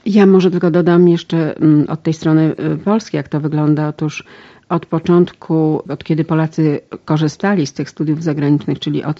Ja może tylko dodam jeszcze od tej strony polskiej, jak to wygląda. Otóż od początku, od kiedy Polacy korzystali z tych studiów zagranicznych, czyli od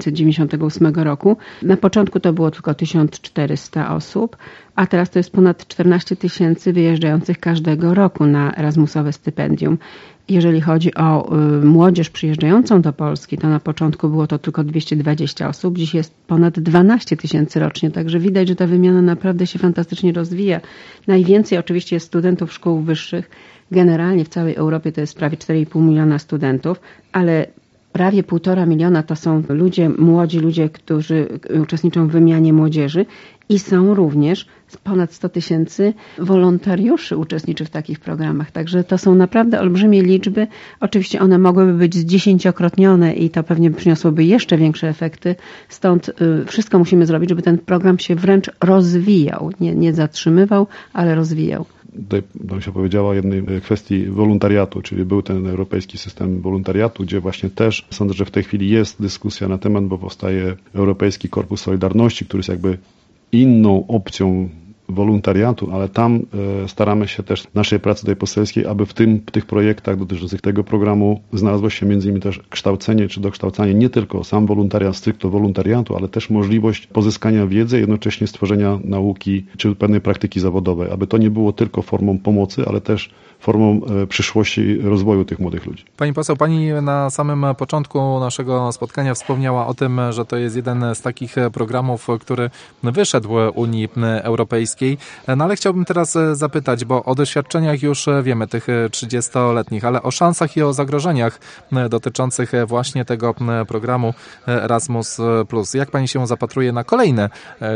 1998 roku, na początku to było tylko 1400 osób, a teraz to jest ponad 14 000 wyjeżdżających każdego roku na Erasmusowe stypendium. Jeżeli chodzi o młodzież przyjeżdżającą do Polski, to na początku było to tylko 220 osób, dziś jest ponad 12 000 rocznie, także widać, że ta wymiana naprawdę się fantastycznie rozwija. Najwięcej oczywiście jest studentów szkół wyższych. Generalnie w całej Europie to jest prawie 4,5 miliona studentów, ale prawie 1,5 miliona to są młodzi ludzie, którzy uczestniczą w wymianie młodzieży i są również ponad 100 000 wolontariuszy uczestniczy w takich programach. Także to są naprawdę olbrzymie liczby. Oczywiście one mogłyby być zdziesięciokrotnione i to pewnie przyniosłoby jeszcze większe efekty. Stąd wszystko musimy zrobić, żeby ten program się wręcz rozwijał. Nie zatrzymywał, ale rozwijał. Tutaj bym się powiedziała o jednej kwestii wolontariatu, czyli był ten europejski system wolontariatu, gdzie właśnie też sądzę, że w tej chwili jest dyskusja na temat, bo powstaje Europejski Korpus Solidarności, który jest jakby inną opcją wolontariatu, ale tam staramy się też w naszej pracy tej poselskiej, aby w tych projektach dotyczących tego programu znalazło się między innymi też kształcenie czy dokształcanie nie tylko sam wolontariat, stricte wolontariatu, ale też możliwość pozyskania wiedzy, jednocześnie stworzenia nauki czy pewnej praktyki zawodowej, aby to nie było tylko formą pomocy, ale też formą przyszłości rozwoju tych młodych ludzi. Pani poseł, pani na samym początku naszego spotkania wspomniała o tym, że to jest jeden z takich programów, który wyszedł Unii Europejskiej. No ale chciałbym teraz zapytać, bo o doświadczeniach już wiemy, tych 30-letnich, ale o szansach i o zagrożeniach dotyczących właśnie tego programu Erasmus+. Jak pani się zapatruje na kolejne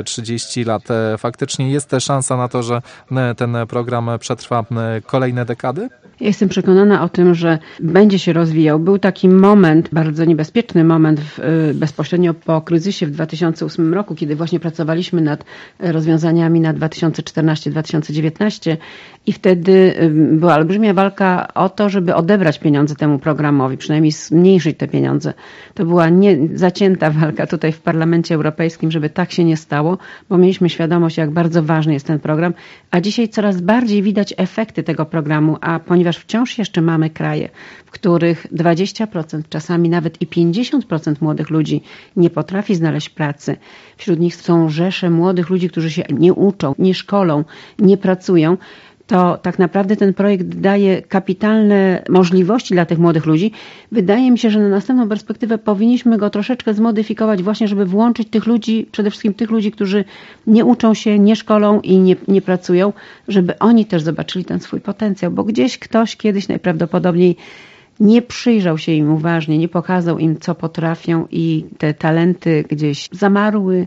30 lat? Faktycznie jest też szansa na to, że ten program przetrwa kolejne dekady? Ja jestem przekonana o tym, że będzie się rozwijał. Był taki moment, bardzo niebezpieczny moment bezpośrednio po kryzysie w 2008 roku, kiedy właśnie pracowaliśmy nad rozwiązaniami na 2014-2019 i wtedy była olbrzymia walka o to, żeby odebrać pieniądze temu programowi, przynajmniej zmniejszyć te pieniądze. To była zacięta walka tutaj w Parlamencie Europejskim, żeby tak się nie stało, bo mieliśmy świadomość, jak bardzo ważny jest ten program, a dzisiaj coraz bardziej widać efekty tego programu, a ponieważ wciąż jeszcze mamy kraje, w których 20%, czasami nawet i 50% młodych ludzi nie potrafi znaleźć pracy. Wśród nich są rzesze młodych ludzi, którzy się nie uczą, nie szkolą, nie pracują. To tak naprawdę ten projekt daje kapitalne możliwości dla tych młodych ludzi. Wydaje mi się, że na następną perspektywę powinniśmy go troszeczkę zmodyfikować właśnie, żeby włączyć tych ludzi, przede wszystkim tych ludzi, którzy nie uczą się, nie szkolą i nie pracują, żeby oni też zobaczyli ten swój potencjał, bo gdzieś ktoś kiedyś najprawdopodobniej nie przyjrzał się im uważnie, nie pokazał im, co potrafią i te talenty gdzieś zamarły.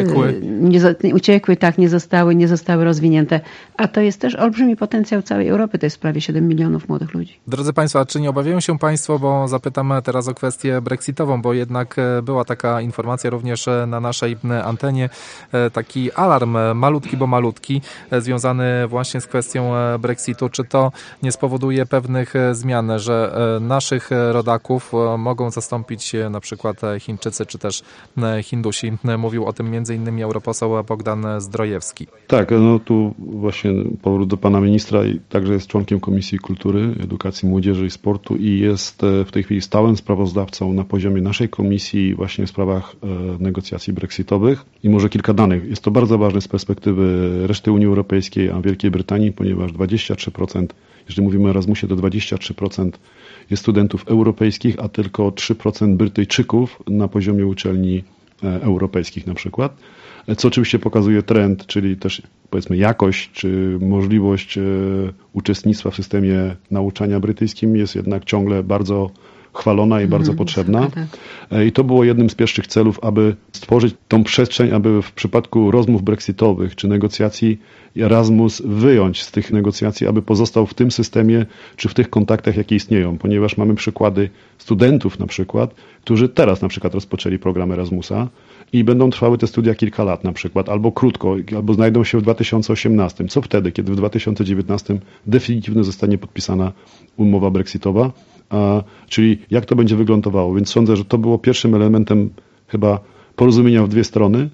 Uciekły, tak, nie zostały rozwinięte. A to jest też olbrzymi potencjał całej Europy. To jest prawie 7 milionów młodych ludzi. Drodzy Państwo, a czy nie obawiają się Państwo, bo zapytam teraz o kwestię brexitową, bo jednak była taka informacja również na naszej antenie, taki alarm malutki, bo malutki, związany właśnie z kwestią brexitu. Czy to nie spowoduje pewnych zmian, że naszych rodaków mogą zastąpić na przykład Chińczycy czy też Hindusi? Mówił o tym m.in. europoseł Bogdan Zdrojewski. Tak, no tu właśnie powrót do pana ministra i także jest członkiem Komisji Kultury, Edukacji, Młodzieży i Sportu i jest w tej chwili stałym sprawozdawcą na poziomie naszej komisji właśnie w sprawach negocjacji brexitowych. I może kilka danych. Jest to bardzo ważne z perspektywy reszty Unii Europejskiej, a Wielkiej Brytanii, ponieważ 23%, jeżeli mówimy o Erasmusie, to 23% jest studentów europejskich, a tylko 3% Brytyjczyków na poziomie uczelni europejskich na przykład. Co oczywiście pokazuje trend, czyli też powiedzmy jakość czy możliwość uczestnictwa w systemie nauczania brytyjskim jest jednak ciągle bardzo chwalona i bardzo potrzebna. I to było jednym z pierwszych celów, aby stworzyć tą przestrzeń, aby w przypadku rozmów brexitowych czy negocjacji Erasmus wyjąć z tych negocjacji, aby pozostał w tym systemie czy w tych kontaktach, jakie istnieją, ponieważ mamy przykłady studentów na przykład, którzy teraz na przykład rozpoczęli program Erasmusa i będą trwały te studia kilka lat na przykład, albo krótko, albo znajdą się w 2018. Co wtedy, kiedy w 2019 definitywnie zostanie podpisana umowa brexitowa? Czyli jak to będzie wyglądało? Więc sądzę, że to było pierwszym elementem chyba porozumienia w dwie strony,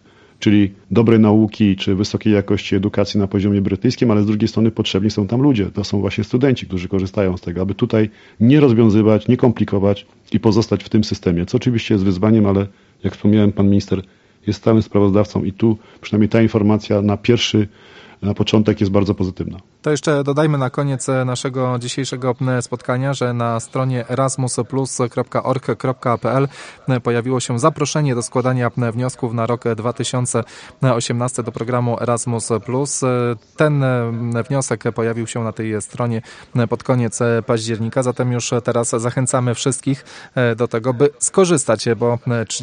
czyli dobrej nauki czy wysokiej jakości edukacji na poziomie brytyjskim, ale z drugiej strony potrzebni są tam ludzie. To są właśnie studenci, którzy korzystają z tego, aby tutaj nie rozwiązywać, nie komplikować i pozostać w tym systemie, co oczywiście jest wyzwaniem, ale jak wspomniałem, pan minister jest stałym sprawozdawcą i tu przynajmniej ta informacja na początek jest bardzo pozytywna. To jeszcze dodajmy na koniec naszego dzisiejszego spotkania, że na stronie erasmusplus.org.pl pojawiło się zaproszenie do składania wniosków na rok 2018 do programu Erasmus+. Ten wniosek pojawił się na tej stronie pod koniec października, zatem już teraz zachęcamy wszystkich do tego, by skorzystać, bo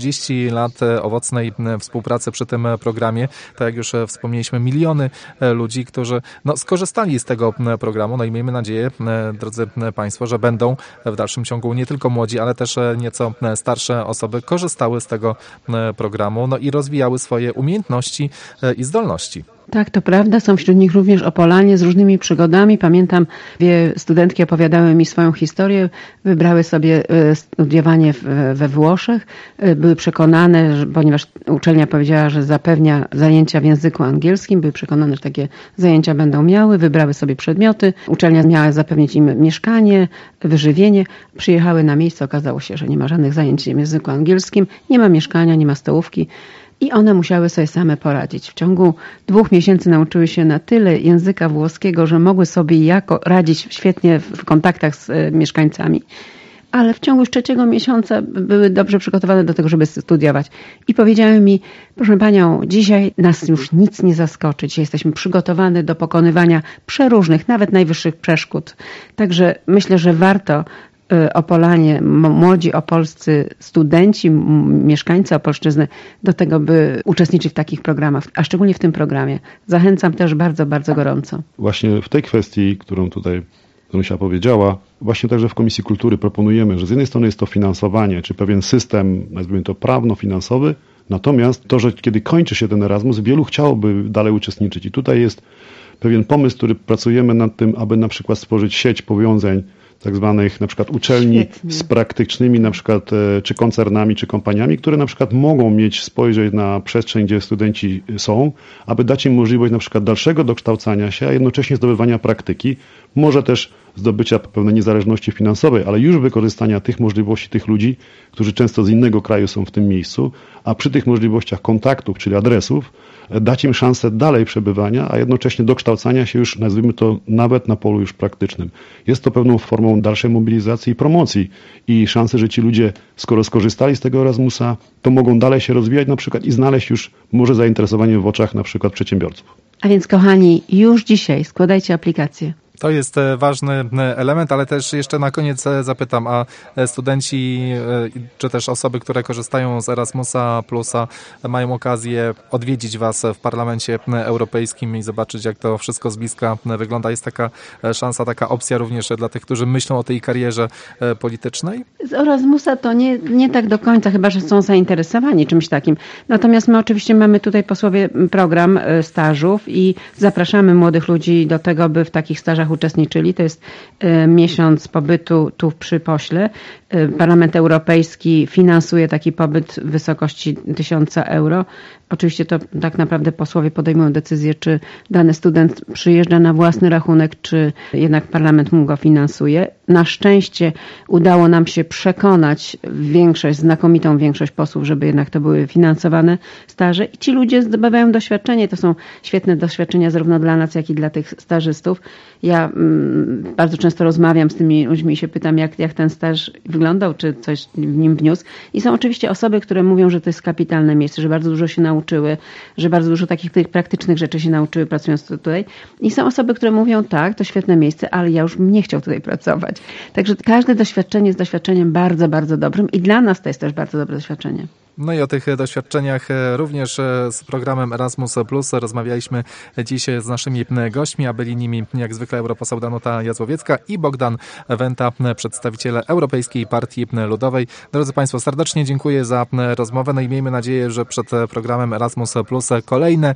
30 lat owocnej współpracy przy tym programie, tak jak już wspomnieliśmy, miliony ludzi, którzy skorzystali z tego programu. I miejmy nadzieję, drodzy Państwo, że będą w dalszym ciągu nie tylko młodzi, ale też nieco starsze osoby korzystały z tego programu i rozwijały swoje umiejętności i zdolności. Tak, to prawda. Są wśród nich również Opolanie z różnymi przygodami. Pamiętam, dwie studentki opowiadały mi swoją historię. Wybrały sobie studiowanie we Włoszech. Były przekonane, że, ponieważ uczelnia powiedziała, że zapewnia zajęcia w języku angielskim, były przekonane, że takie zajęcia będą miały. Wybrały sobie przedmioty. Uczelnia miała zapewnić im mieszkanie, wyżywienie. Przyjechały na miejsce. Okazało się, że nie ma żadnych zajęć w języku angielskim. Nie ma mieszkania, nie ma stołówki. I one musiały sobie same poradzić. W ciągu 2 miesięcy nauczyły się na tyle języka włoskiego, że mogły sobie radzić świetnie w kontaktach z mieszkańcami. Ale w ciągu 3 miesiąca były dobrze przygotowane do tego, żeby studiować. I powiedziały mi, proszę panią, dzisiaj nas już nic nie zaskoczy. Dzisiaj jesteśmy przygotowane do pokonywania przeróżnych, nawet najwyższych przeszkód. Także myślę, że warto Opolanie, młodzi opolscy studenci, mieszkańcy Opolszczyzny do tego, by uczestniczyć w takich programach, a szczególnie w tym programie. Zachęcam też bardzo, bardzo gorąco. Właśnie w tej kwestii, którą tutaj Danusia powiedziała, właśnie także w Komisji Kultury proponujemy, że z jednej strony jest to finansowanie, czy pewien system, nazwijmy to prawno-finansowy, natomiast to, że kiedy kończy się ten Erasmus, wielu chciałoby dalej uczestniczyć. I tutaj jest pewien pomysł, który pracujemy nad tym, aby na przykład stworzyć sieć powiązań tak zwanych na przykład uczelni Świetnie. z praktycznymi na przykład czy koncernami, czy kompaniami, które na przykład mogą mieć spojrzeć na przestrzeń, gdzie studenci są, aby dać im możliwość na przykład dalszego dokształcania się, a jednocześnie zdobywania praktyki, może też zdobycia pewnej niezależności finansowej, ale już wykorzystania tych możliwości tych ludzi, którzy często z innego kraju są w tym miejscu, a przy tych możliwościach kontaktów, czyli adresów, dać im szansę dalej przebywania, a jednocześnie dokształcania się już, nazwijmy to, nawet na polu już praktycznym. Jest to pewną formą dalszej mobilizacji i promocji i szansy, że ci ludzie, skoro skorzystali z tego Erasmusa, to mogą dalej się rozwijać na przykład i znaleźć już może zainteresowanie w oczach na przykład przedsiębiorców. A więc kochani, już dzisiaj składajcie aplikację. To jest ważny element, ale też jeszcze na koniec zapytam, a studenci czy też osoby, które korzystają z Erasmusa Plusa mają okazję odwiedzić Was w Parlamencie Europejskim i zobaczyć, jak to wszystko z bliska wygląda. Jest taka szansa, taka opcja również dla tych, którzy myślą o tej karierze politycznej? Z Erasmusa to nie tak do końca, chyba że są zainteresowani czymś takim. Natomiast my oczywiście mamy tutaj posłowie program stażów i zapraszamy młodych ludzi do tego, by w takich stażach uczestniczyli. To jest miesiąc pobytu tu przy pośle. Parlament Europejski finansuje taki pobyt w wysokości 1000 euro. Oczywiście to tak naprawdę posłowie podejmują decyzję, czy dany student przyjeżdża na własny rachunek, czy jednak parlament mu go finansuje. Na szczęście udało nam się przekonać znakomitą większość posłów, żeby jednak to były finansowane staże i ci ludzie zdobywają doświadczenie. To są świetne doświadczenia zarówno dla nas, jak i dla tych stażystów. Ja bardzo często rozmawiam z tymi ludźmi i się pytam, jak ten staż wyglądał, czy coś w nim wniósł. I są oczywiście osoby, które mówią, że to jest kapitalne miejsce, że bardzo dużo się nauczyły, że bardzo dużo takich tych praktycznych rzeczy się nauczyły pracując tutaj. I są osoby, które mówią, tak, to świetne miejsce, ale ja już bym nie chciał tutaj pracować. Także każde doświadczenie jest doświadczeniem bardzo, bardzo dobrym i dla nas to jest też bardzo dobre doświadczenie. No i o tych doświadczeniach również z programem Erasmus Plus rozmawialiśmy dziś z naszymi gośćmi, a byli nimi jak zwykle europoseł Danuta Jazłowiecka i Bogdan Wenta, przedstawiciele Europejskiej Partii Ludowej. Drodzy Państwo, serdecznie dziękuję za rozmowę. No i miejmy nadzieję, że przed programem Erasmus Plus kolejne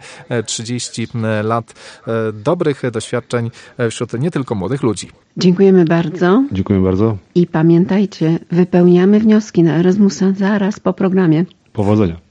30 lat dobrych doświadczeń wśród nie tylko młodych ludzi. Dziękujemy bardzo. Dziękuję bardzo. I pamiętajcie, wypełniamy wnioski na Erasmusa zaraz po programie. Powodzenia.